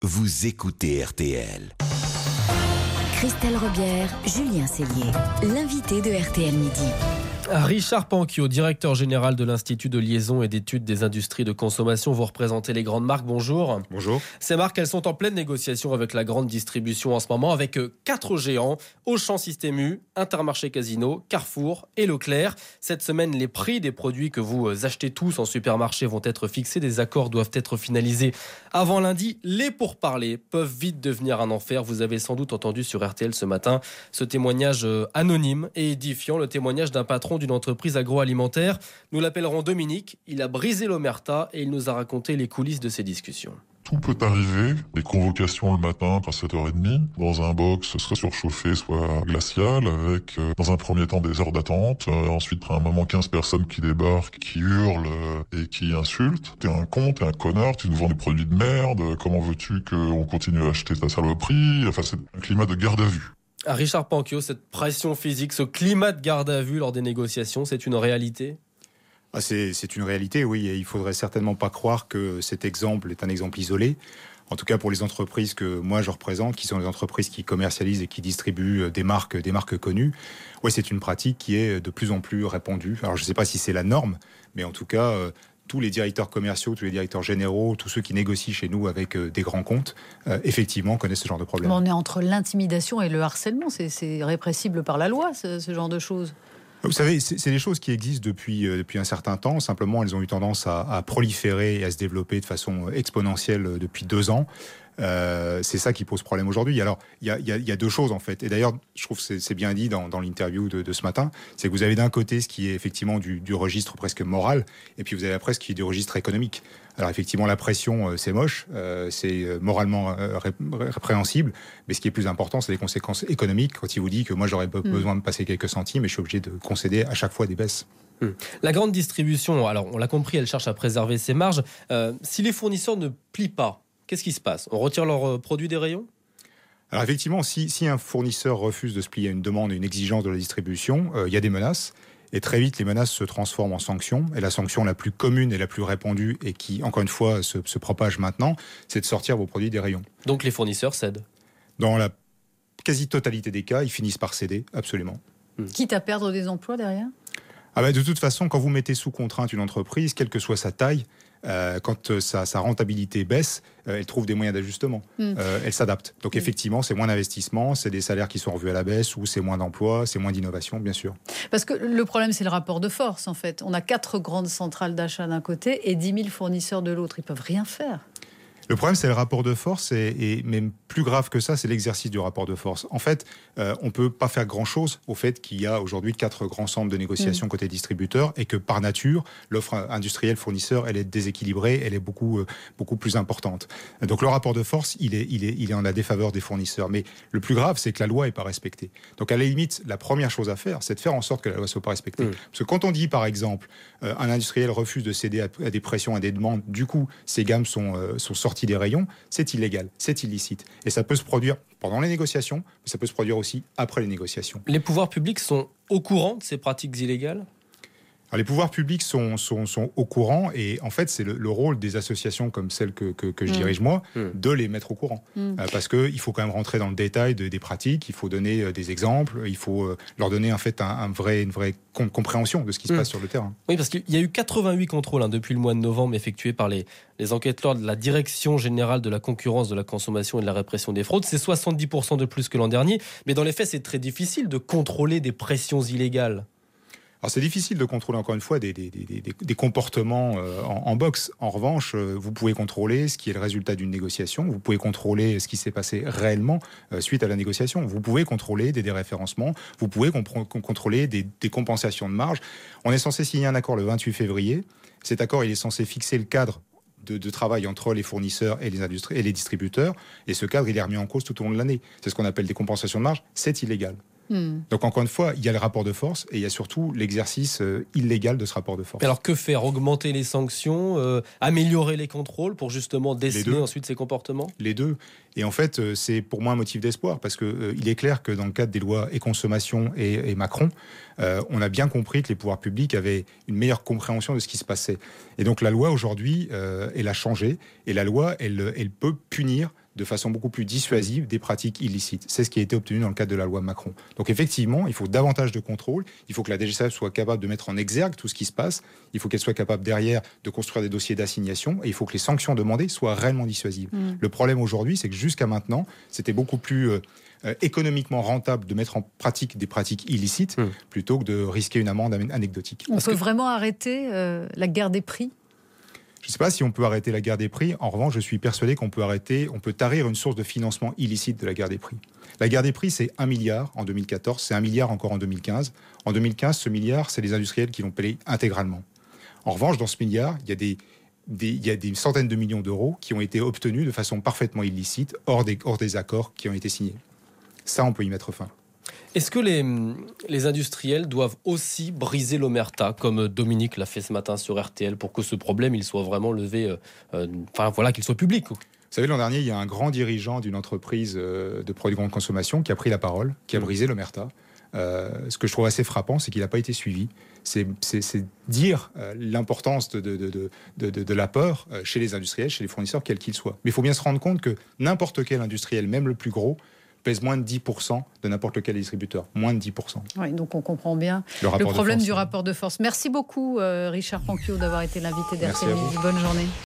Vous écoutez RTL. Christelle Robière, Julien Cellier, l'invité de RTL Midi. Richard Panquio, directeur général de l'Institut de liaison et d'études des industries de consommation. Vous représentez les grandes marques, bonjour. Bonjour. Ces marques, elles sont en pleine négociation avec la grande distribution en ce moment, avec 4 géants, Auchan Système U, Intermarché Casino, Carrefour et Leclerc. Cette semaine, les prix des produits que vous achetez tous en supermarché vont être fixés. Des accords doivent être finalisés avant lundi. Les pourparlers peuvent vite devenir un enfer. Vous avez sans doute entendu sur RTL ce matin ce témoignage anonyme et édifiant, le témoignage d'un patron d'une entreprise agroalimentaire. Nous l'appellerons Dominique. Il a brisé l'omerta et il nous a raconté les coulisses de ces discussions. Tout peut arriver. Des convocations le matin à 7h30 dans un box soit surchauffé, soit glacial, avec dans un premier temps des heures d'attente. Ensuite, après un moment, 15 personnes qui débarquent, qui hurlent et qui insultent. T'es un con, t'es un connard, tu nous vends des produits de merde. Comment veux-tu qu'on continue à acheter ta saloperie? Enfin, c'est un climat de garde à vue. À Richard Panquio, cette pression physique, ce climat de garde à vue lors des négociations, c'est une réalité ? C'est une réalité, oui. Et il faudrait certainement pas croire que cet exemple est un exemple isolé. En tout cas, pour les entreprises que moi je représente, qui sont les entreprises qui commercialisent et qui distribuent des marques connues, ouais, c'est une pratique qui est de plus en plus répandue. Alors, je ne sais pas si c'est la norme, mais en tout cas, tous les directeurs commerciaux, tous les directeurs généraux, tous ceux qui négocient chez nous avec des grands comptes, effectivement, connaissent ce genre de problème. Mais on est entre l'intimidation et le harcèlement. C'est répressible par la loi, ce genre de choses. Vous savez, c'est des choses qui existent depuis un certain temps. Simplement, elles ont eu tendance à proliférer et à se développer de façon exponentielle depuis 2 ans. C'est ça qui pose problème aujourd'hui. Alors, il y a deux choses en fait. Et d'ailleurs, je trouve que c'est bien dit dans l'interview de ce matin. C'est que vous avez d'un côté ce qui est effectivement du registre presque moral, et puis vous avez après ce qui est du registre économique. Alors effectivement, la pression, c'est moche, c'est moralement répréhensible, mais ce qui est plus important, c'est les conséquences économiques. Quand il vous dit que moi, j'aurais besoin de passer quelques centimes, et je suis obligé de concéder à chaque fois des baisses. La grande distribution, alors on l'a compris, elle cherche à préserver ses marges. Si les fournisseurs ne plient pas, qu'est-ce qui se passe? On retire leurs produits des rayons? Alors effectivement, si un fournisseur refuse de se plier à une demande et une exigence de la distribution, il y a des menaces. Et très vite, les menaces se transforment en sanctions. Et la sanction la plus commune et la plus répandue, et qui, encore une fois, se propage maintenant, c'est de sortir vos produits des rayons. Donc les fournisseurs cèdent? Dans la quasi-totalité des cas, ils finissent par céder, absolument. Quitte à perdre des emplois derrière? De toute façon, quand vous mettez sous contrainte une entreprise, quelle que soit sa taille, quand sa rentabilité baisse, elle trouve des moyens d'ajustement. Elle s'adapte. Donc effectivement, c'est moins d'investissement, c'est des salaires qui sont revus à la baisse, ou c'est moins d'emplois, c'est moins d'innovation, bien sûr. Parce que le problème, c'est le rapport de force, en fait. On a 4 grandes centrales d'achat d'un côté et 10 000 fournisseurs de l'autre. Ils peuvent rien faire. Le problème, c'est le rapport de force, et même plus grave que ça, c'est l'exercice du rapport de force. En fait, on ne peut pas faire grand-chose au fait qu'il y a aujourd'hui 4 grands centres de négociation côté distributeur, et que par nature, l'offre industrielle fournisseur, elle est déséquilibrée, elle est beaucoup plus importante. Donc le rapport de force, il est en la défaveur des fournisseurs. Mais le plus grave, c'est que la loi n'est pas respectée. Donc à la limite, la première chose à faire, c'est de faire en sorte que la loi ne soit pas respectée. Parce que quand on dit, par exemple, un industriel refuse de céder à des pressions, à des demandes, du coup, ces gammes sont sorties des rayons, c'est illégal, c'est illicite. Et ça peut se produire pendant les négociations, mais ça peut se produire aussi après les négociations. Les pouvoirs publics sont au courant de ces pratiques illégales ? Alors, les pouvoirs publics sont au courant, et en fait, c'est le rôle des associations comme celle que je dirige moi, de les mettre au courant. Parce qu'il faut quand même rentrer dans le détail des pratiques, il faut donner des exemples, il faut leur donner en fait une vraie compréhension de ce qui se passe sur le terrain. Oui, parce qu'il y a eu 88 contrôles depuis le mois de novembre effectués par les enquêteurs de la Direction générale de la concurrence, de la consommation et de la répression des fraudes. C'est 70% de plus que l'an dernier, mais dans les faits, c'est très difficile de contrôler des pressions illégales. Alors c'est difficile de contrôler encore une fois des comportements en boxe. En revanche, vous pouvez contrôler ce qui est le résultat d'une négociation, vous pouvez contrôler ce qui s'est passé réellement suite à la négociation, vous pouvez contrôler des déréférencements, vous pouvez contrôler des compensations de marge. On est censé signer un accord le 28 février. Cet accord, il est censé fixer le cadre de travail entre les fournisseurs et les distributeurs, et ce cadre, il est remis en cause tout au long de l'année. C'est ce qu'on appelle des compensations de marge, c'est illégal. Donc encore une fois, il y a le rapport de force, et il y a surtout l'exercice illégal de ce rapport de force. Alors que faire? Augmenter les sanctions, améliorer les contrôles pour justement déceler ensuite ces comportements? Les deux. Et en fait, c'est pour moi un motif d'espoir, parce que il est clair que dans le cadre des lois e-consommation et Macron, on a bien compris que les pouvoirs publics avaient une meilleure compréhension de ce qui se passait. Et donc la loi aujourd'hui, elle a changé, et la loi, elle peut punir de façon beaucoup plus dissuasive des pratiques illicites. C'est ce qui a été obtenu dans le cadre de la loi Macron. Donc effectivement, il faut davantage de contrôle, il faut que la DGCCRF soit capable de mettre en exergue tout ce qui se passe, il faut qu'elle soit capable derrière de construire des dossiers d'assignation, et il faut que les sanctions demandées soient réellement dissuasives. Le problème aujourd'hui, c'est que jusqu'à maintenant, c'était beaucoup plus économiquement rentable de mettre en pratique des pratiques illicites plutôt que de risquer une amende anecdotique. On peut vraiment arrêter la guerre des prix ? Je ne sais pas si on peut arrêter la guerre des prix. En revanche, je suis persuadé qu'on peut tarir une source de financement illicite de la guerre des prix. La guerre des prix, c'est 1 milliard en 2014, c'est 1 milliard encore en 2015. En 2015, ce milliard, c'est les industriels qui l'ont payé intégralement. En revanche, dans ce milliard, il y a des centaines de millions d'euros qui ont été obtenus de façon parfaitement illicite, hors des accords qui ont été signés. Ça, on peut y mettre fin. Est-ce que les industriels doivent aussi briser l'omerta, comme Dominique l'a fait ce matin sur RTL, pour que ce problème il soit vraiment levé, qu'il soit public ? Vous savez, l'an dernier, il y a un grand dirigeant d'une entreprise de produits de grande consommation qui a pris la parole, qui a brisé l'omerta. Ce que je trouve assez frappant, c'est qu'il n'a pas été suivi. C'est dire l'importance de la peur chez les industriels, chez les fournisseurs, quels qu'ils soient. Mais il faut bien se rendre compte que n'importe quel industriel, même le plus gros, pèse moins de 10% de n'importe lequel distributeur. Moins de 10%. Oui, donc on comprend bien le problème du rapport de force. Merci beaucoup, Richard Panquio, d'avoir été l'invité d'RTL Midi. Bonne journée.